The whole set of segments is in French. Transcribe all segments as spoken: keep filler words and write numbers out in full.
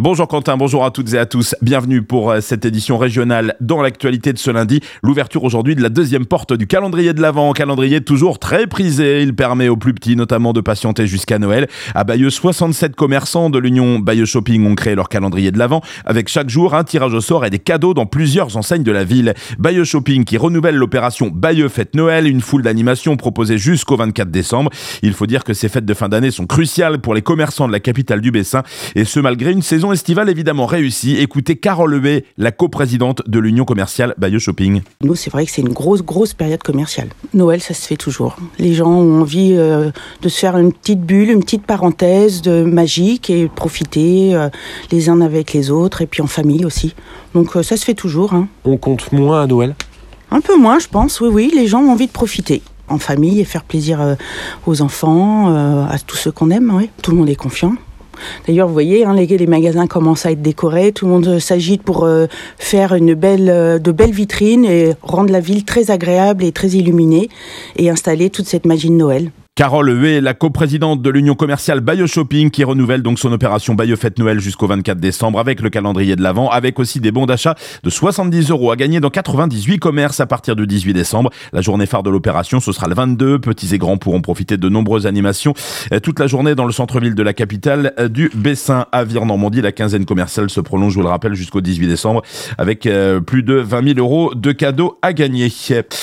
Bonjour Quentin, bonjour à toutes et à tous. Bienvenue pour cette édition régionale dans l'actualité de ce lundi. L'ouverture aujourd'hui de la deuxième porte du calendrier de l'Avent. Calendrier toujours très prisé. Il permet aux plus petits notamment de patienter jusqu'à Noël. À Bayeux, soixante-sept commerçants de l'Union Bayeux Shopping ont créé leur calendrier de l'Avent avec chaque jour un tirage au sort et des cadeaux dans plusieurs enseignes de la ville. Bayeux Shopping qui renouvelle l'opération Bayeux Fête Noël, une foule d'animations proposée jusqu'au vingt-quatre décembre. Il faut dire que ces fêtes de fin d'année sont cruciales pour les commerçants de la capitale du Bessin et ce malgré une saison estivale évidemment réussie. Écoutez Carole Huet, la coprésidente de l'Union commerciale Bayeux Shopping. Nous, c'est vrai que c'est une grosse, grosse période commerciale. Noël, ça se fait toujours. Les gens ont envie euh, de se faire une petite bulle, une petite parenthèse de magique et profiter euh, les uns avec les autres et puis en famille aussi. Donc euh, ça se fait toujours. Hein. On compte moins à Noël ? Un peu moins, je pense. Oui, oui, les gens ont envie de profiter en famille et faire plaisir euh, aux enfants, euh, à tous ceux qu'on aime. Oui. Tout le monde est confiant. D'ailleurs, vous voyez, hein, les, les magasins commencent à être décorés. Tout le monde s'agite pour euh, faire une belle, euh, de belles vitrines et rendre la ville très agréable et très illuminée et installer toute cette magie de Noël. Carole Huet, la coprésidente de l'Union commerciale Bayeux Shopping qui renouvelle donc son opération Bayeux Fête Noël jusqu'au vingt-quatre décembre avec le calendrier de l'Avent, avec aussi des bons d'achat de soixante-dix euros à gagner dans quatre-vingt-dix-huit commerces à partir du dix-huit décembre. La journée phare de l'opération, ce sera le vingt-deux. Petits et grands pourront profiter de nombreuses animations toute la journée dans le centre-ville de la capitale du Bessin. À Vire-Normandie, la quinzaine commerciale se prolonge, je vous le rappelle, jusqu'au dix-huit décembre avec plus de vingt mille euros de cadeaux à gagner.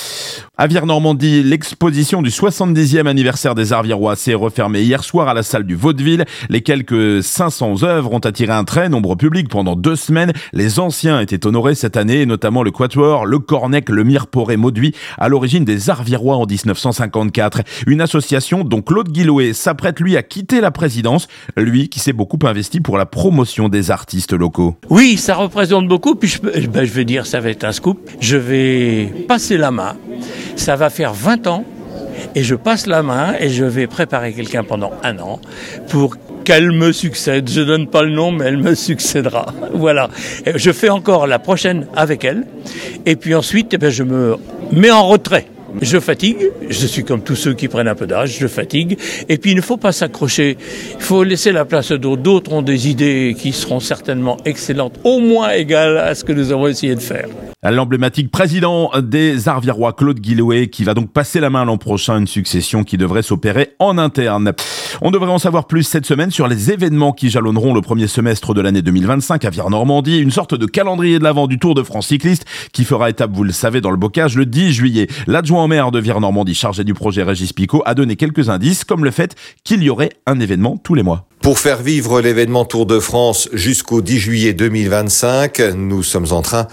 À Vire-Normandie, l'exposition du soixante-dixième anniversaire des Arts virois s'est refermée hier soir à la salle du Vaudeville. Les quelques cinq cents œuvres ont attiré un très nombreux public pendant deux semaines. Les anciens étaient honorés cette année, notamment le Quatuor, le Cornec, le Mireporet Mauduit, à l'origine des Arts virois en dix-neuf cent cinquante-quatre. Une association dont Claude Guillouet s'apprête lui à quitter la présidence, lui qui s'est beaucoup investi pour la promotion des artistes locaux. Oui, ça représente beaucoup, puis je, ben, je vais dire, ça va être un scoop. Je vais passer la main. Ça va faire vingt ans et je passe la main et je vais préparer quelqu'un pendant un an pour qu'elle me succède. Je donne pas le nom, mais elle me succédera. Voilà. Je fais encore la prochaine avec elle et puis ensuite, eh bien, je me mets en retrait. Je fatigue, je suis comme tous ceux qui prennent un peu d'âge, je fatigue, et puis il ne faut pas s'accrocher, il faut laisser la place à d'autres, d'autres ont des idées qui seront certainement excellentes, au moins égales à ce que nous avons essayé de faire. L'emblématique président des Arts virois, Claude Guillouet, qui va donc passer la main l'an prochain, une succession qui devrait s'opérer en interne. On devrait en savoir plus cette semaine sur les événements qui jalonneront le premier semestre de l'année deux mille vingt-cinq à Vire-Normandie, une sorte de calendrier de l'Avent du Tour de France cycliste qui fera étape, vous le savez, dans le Bocage le dix juillet. L'adjoint au maire de Vire-Normandie, chargé du projet Régis Picot, a donné quelques indices, comme le fait qu'il y aurait un événement tous les mois. Pour faire vivre l'événement Tour de France jusqu'au dix juillet deux mille vingt-cinq, nous sommes en train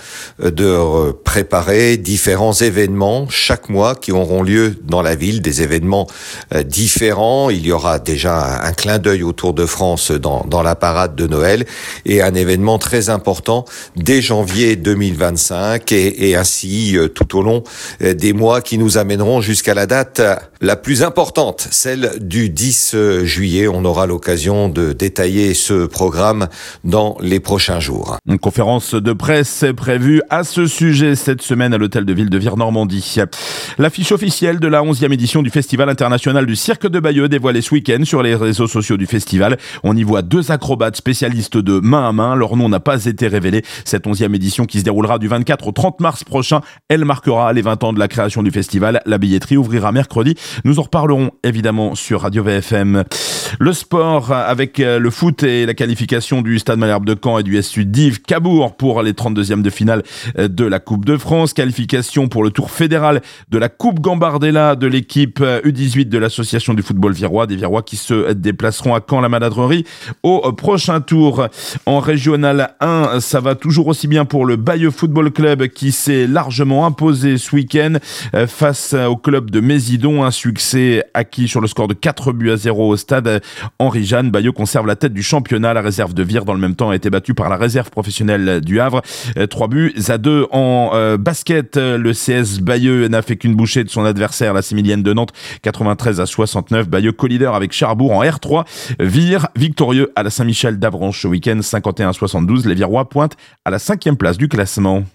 de préparer différents événements chaque mois qui auront lieu dans la ville, des événements différents. Il y aura déjà un clin d'œil au Tour de France dans, dans la parade de Noël et un événement très important dès janvier deux mille vingt-cinq et, et ainsi tout au long des mois qui nous amèneront jusqu'à la date la plus importante, celle du dix juillet. On aura l'occasion de détailler ce programme dans les prochains jours. Une conférence de presse est prévue à ce sujet cette semaine à l'hôtel de ville de Vire-Normandie. L'affiche officielle de la onzième édition du Festival international du cirque de Bayeux dévoilée ce week-end sur les réseaux sociaux du festival. On y voit deux acrobates spécialistes de main à main. Leur nom n'a pas été révélé. Cette onzième édition qui se déroulera du vingt-quatre au trente mars prochain, elle marquera les vingt ans de la création du festival. La billetterie ouvrira mercredi. Nous en reparlerons évidemment sur Radio V F M. Le sport avec le foot et la qualification du Stade Malherbe de Caen et du S U Div Cabourg pour les trente-deuxièmes de finale de la Coupe de France. Qualification pour le tour fédéral de la Coupe Gambardella de l'équipe U dix-huit de l'association du football virois. Des Virois qui se déplaceront à Caen-la-Maladrerie au prochain tour. En régional un, ça va toujours aussi bien pour le Bayeux Football Club qui s'est largement imposé ce week-end face au club de Mésidon. Un succès acquis sur le score de quatre buts à zéro au stade Henri-Jeanne. Bayeux conserve la tête du championnat. La réserve de Vire, dans le même temps, a été battue par la réserve professionnelle du Havre. Trois buts à deux en euh, basket. Le C S Bayeux n'a fait qu'une bouchée de son adversaire, la Similienne de Nantes, quatre-vingt-treize à soixante-neuf. Bayeux co-leader avec Cherbourg en R trois. Vire, victorieux à la Saint-Michel d'Avranches ce week-end, cinquante et un à soixante-douze. Les Virois pointent à la cinquième place du classement.